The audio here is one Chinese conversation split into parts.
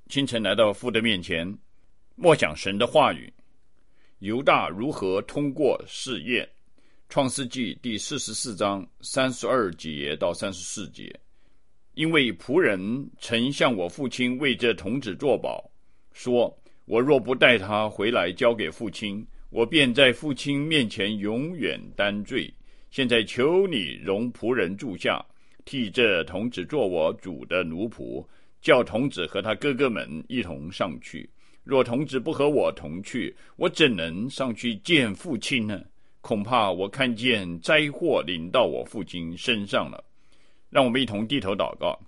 清晨来到父的面前，默想神的话语。犹大如何通过试验？创世纪第44章32节到34节。因为仆人曾向我父亲为这童子作保，说我若不带他回来交给父亲，我便在父亲面前永远担罪。现在求你容仆人住下，替这童子做我主的奴仆，叫童子和他哥哥们一同上去。若童子不和我同去，我怎能上去见父亲呢？恐怕我看见灾祸临到我父亲身上了。让我们一同低头祷告。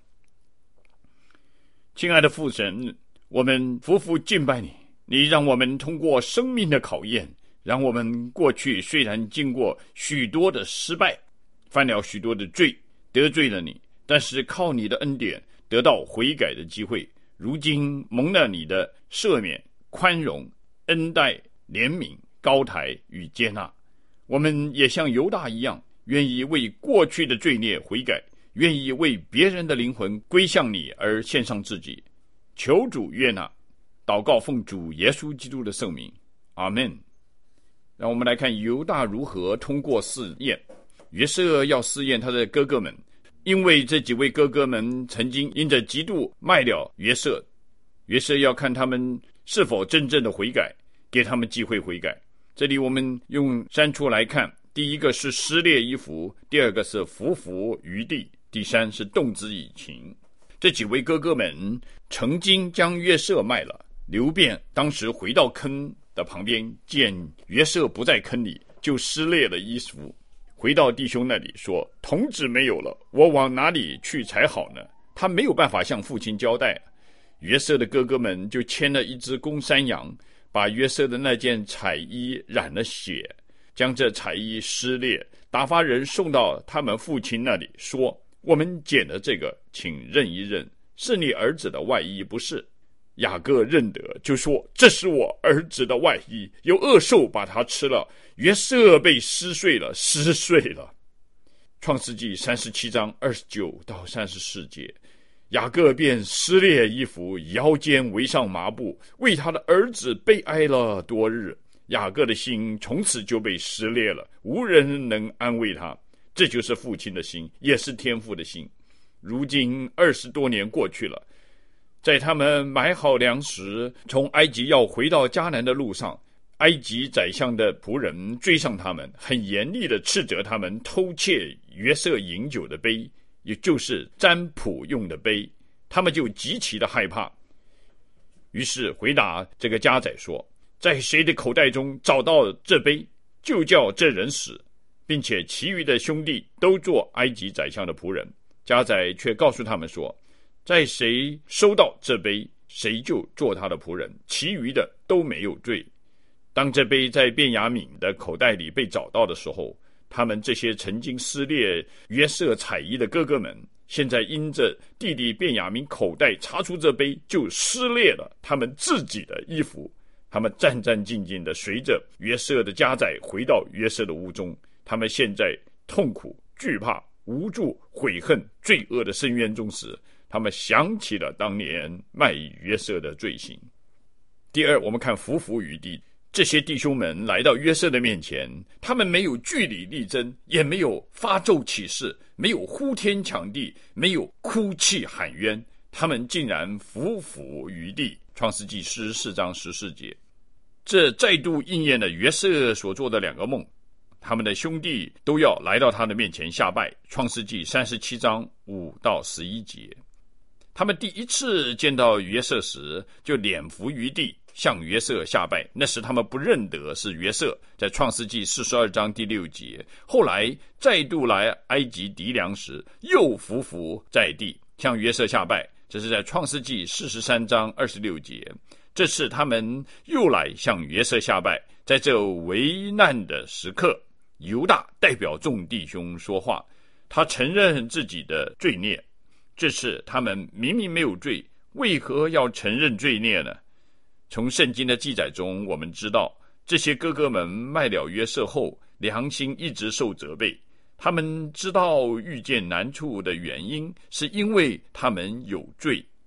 亲爱的父神，我们夫妇敬拜你，你让我们通过生命的考验，让我们过去虽然经过许多的失败，犯了许多的罪，得罪了你，但是靠你的恩典得到悔改的机会。如今蒙了你的赦免、宽容、恩待、怜悯、高台与接纳，我们也像犹大一样，愿意为过去的罪孽悔改，愿意为别人的灵魂归向你而献上自己。求主悦纳祷告，奉主耶稣基督的圣名，阿们。让我们来看犹大如何通过试验。约瑟要试验他的哥哥们，因为这几位哥哥们曾经因着嫉妒卖了约瑟，约瑟要看他们是否真正的悔改，给他们机会悔改。这里我们用3处来看，第一个是撕裂衣服，第二个是伏伏于地，第三是动之以情。这几位哥哥们曾经将约瑟卖了，流便当时回到坑的旁边，见约瑟不在坑里，就撕裂了衣服，回到弟兄那里说，童子没有了，我往哪里去才好呢？他没有办法向父亲交代。约瑟的哥哥们就牵了一只公山羊，把约瑟的那件彩衣染了血，将这彩衣撕裂，打发人送到他们父亲那里，说，我们捡了这个，请认一认，是你儿子的外衣不是？雅各认得，就说，这是我儿子的外衣，有恶兽把它吃了。约瑟被撕碎了。创世纪37章29到34节。雅各便撕裂衣服，腰间围上麻布，为他的儿子悲哀了多日。雅各的心从此就被撕裂了，无人能安慰他。这就是父亲的心，也是天父的心。如今20多年过去了，在他们买好粮食，从埃及要回到迦南的路上，埃及宰相的仆人追上他们，很严厉地斥责他们偷窃约瑟饮酒的杯，也就是占卜用的杯。他们就极其的害怕，于是回答这个家宰说，在谁的口袋中找到这杯，就叫这人死，并且其余的兄弟都做埃及宰相的仆人。家宰却告诉他们说，在谁收到这杯，谁就做他的仆人，其余的都没有罪。当这杯在便雅悯的口袋里被找到的时候，他们这些曾经撕裂约瑟彩衣的哥哥们，现在因着弟弟便雅悯口袋查出这杯，就撕裂了他们自己的衣服。他们战战兢兢地随着约瑟的家宰回到约瑟的屋中。他们现在痛苦、惧怕、无助、悔恨、罪恶的深渊中时，他们想起了当年卖约瑟的罪行。第二，我们看伏伏于地。这些弟兄们来到约瑟的面前，他们没有据理力争，也没有发咒起誓，没有呼天抢地，没有哭泣喊冤，他们竟然伏伏于地。创世纪44章14节。这再度应验了约瑟所做的2个梦，他们的兄弟都要来到他的面前下拜。创世纪37章5到11节。他们第一次见到约瑟时，就脸伏于地向约瑟下拜，那时他们不认得是约瑟，在创世纪42章第6节。后来再度来埃及籴粮时，又伏伏在地向约瑟下拜，这是在创世纪43章26节。这次他们又来向约瑟下拜。在这危难的时刻，犹大代表众弟兄说话，他承认自己的罪孽。这次他们明明没有罪，为何要承认罪孽呢？从圣经的记载中，我们知道这些哥哥们卖了约瑟后，良心一直受责备。他们知道遇见难处的原因，是因为他们有罪。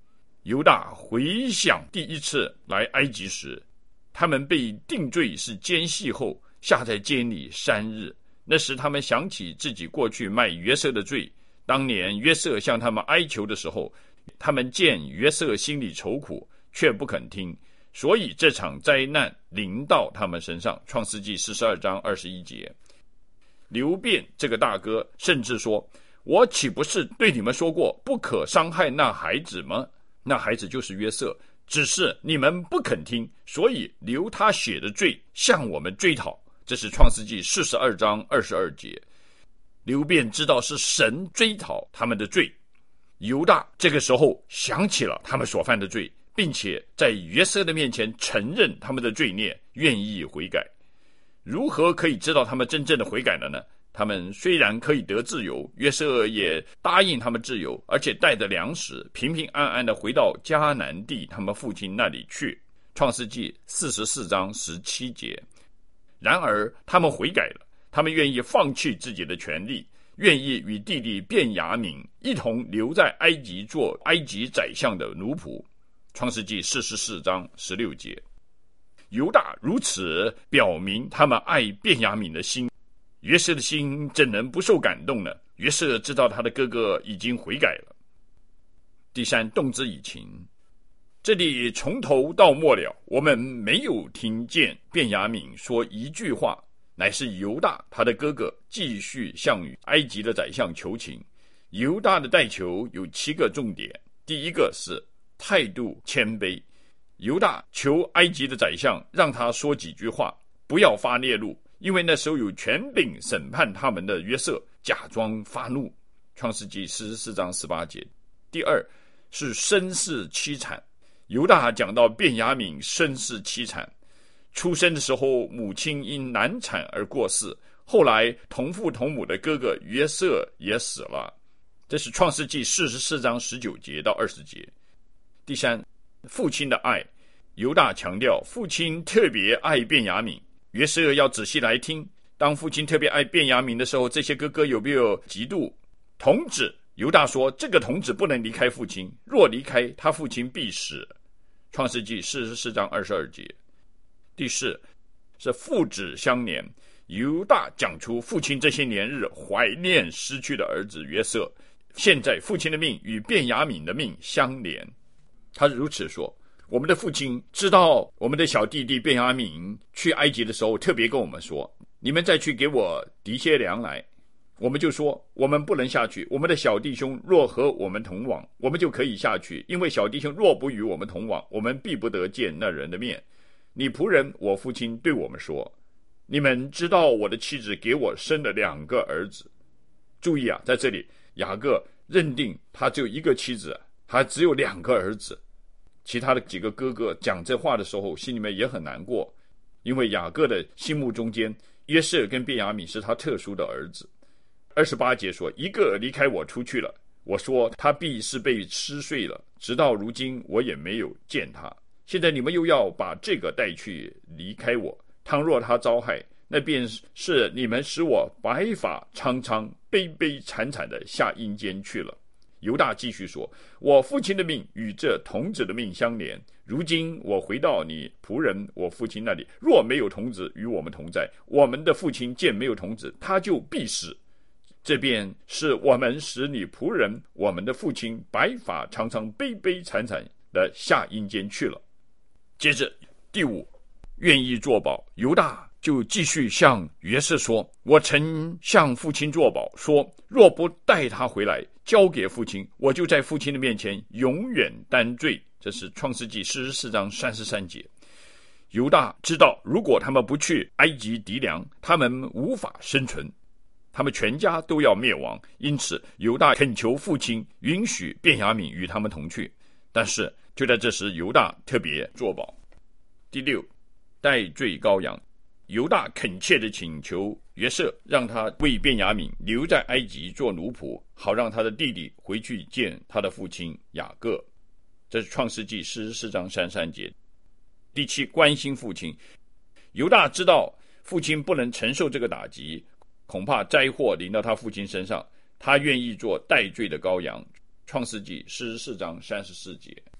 犹大回想第一次来埃及时，他们被定罪是奸细后下在监里3日。那时他们想起自己过去卖约瑟的罪，当年约瑟向他们哀求的时候，他们见约瑟心里愁苦，却不肯听，所以这场灾难临到他们身上。创世纪42章21节。流便这个大哥甚至说，我岂不是对你们说过不可伤害那孩子吗？那孩子就是约瑟，只是你们不肯听，所以流他血的罪向我们追讨。这是创世纪42章22节。流便知道是神追讨他们的罪，犹大这个时候想起了他们所犯的罪，并且在约瑟的面前承认他们的罪孽，愿意悔改。如何可以知道他们真正的悔改了呢？他们虽然可以得自由，约瑟也答应他们自由，而且带着粮食平平安安的回到迦南地他们父亲那里去。创世纪44章17节。然而他们悔改了，他们愿意放弃自己的权利，愿意与弟弟便雅悯一同留在埃及做埃及宰相的奴仆。创世纪44章16节。犹大如此表明他们爱便雅悯的心，约瑟的心怎能不受感动呢？约瑟知道他的哥哥已经悔改了。第三，动之以情。这里从头到末了，我们没有听见便雅悯说一句话，乃是犹大他的哥哥继续向埃及的宰相求情。犹大的代求有7个重点。第一个是态度谦卑，犹大求埃及的宰相让他说几句话，不要发烈怒，因为那时候有权柄审判他们的约瑟假装发怒。创世纪44章18节。第二是身世凄惨，犹大讲到便雅悯身世凄惨，出生的时候母亲因难产而过世，后来同父同母的哥哥约瑟也死了。这是创世纪44章19节到20节。第三，父亲的爱，犹大强调父亲特别爱便雅悯，约瑟要仔细来听。当父亲特别爱便雅悯的时候，这些哥哥有没有嫉妒？童子，犹大说这个童子不能离开父亲，若离开他父亲必死。创世纪44章22节。第四是父子相连，犹大讲出父亲这些年日怀念失去的儿子约瑟，现在父亲的命与便雅悯的命相连。他如此说，我们的父亲知道我们的小弟弟便雅悯去埃及的时候，特别跟我们说，你们再去给我提些粮来。我们就说我们不能下去，我们的小弟兄若和我们同往，我们就可以下去，因为小弟兄若不与我们同往，我们必不得见那人的面。你仆人我父亲对我们说，你们知道我的妻子给我生了2个儿子。注意啊，在这里雅各认定他只有一个妻子，他只有2个儿子。其他的几个哥哥讲这话的时候心里面也很难过，因为雅各的心目中间约瑟跟便雅悯是他特殊的儿子。28节说，一个离开我出去了，我说他必是被吃碎了，直到如今我也没有见他。现在你们又要把这个带去离开我，倘若他遭害，那便是你们使我白发苍苍悲悲惨惨的下阴间去了。犹大继续说，我父亲的命与这童子的命相连，如今我回到你仆人我父亲那里，若没有童子与我们同在，我们的父亲见没有童子，他就必死。这便是我们使你仆人我们的父亲白发苍苍悲悲惨惨的下阴间去了。接着第5，愿意作保。犹大就继续向约瑟说，我曾向父亲作保，说若不带他回来交给父亲，我就在父亲的面前永远担罪。这是创世纪44章33节。犹大知道如果他们不去埃及籴粮，他们无法生存，他们全家都要灭亡，因此犹大恳求父亲允许便雅悯与他们同去。但是就在这时，犹大特别作保。第6，代罪羔羊。犹大恳切地请求约瑟让他为便雅悯留在埃及做奴仆，好让他的弟弟回去见他的父亲雅各。这是创世纪44章33节。第7，关心父亲。犹大知道父亲不能承受这个打击，恐怕灾祸临到他父亲身上，他愿意做代罪的羔羊。创世纪44章34节。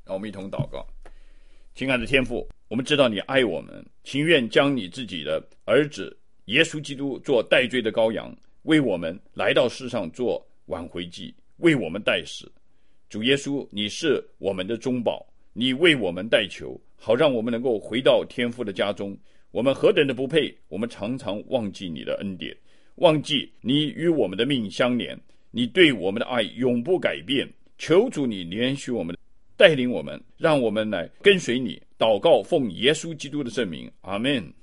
让我们一同祷告。亲爱的天父，我们知道你爱我们，情愿将你自己的儿子耶稣基督做代罪的羔羊，为我们来到世上做挽回祭，为我们代死。主耶稣，你是我们的中保，你为我们代求，好让我们能够回到天父的家中。我们何等的不配，我们常常忘记你的恩典，忘记你与我们的命相连，你对我们的爱永不改变。求主你怜恤我们，带领我们，让我们来跟随你。祷告奉耶稣基督的圣名，阿们。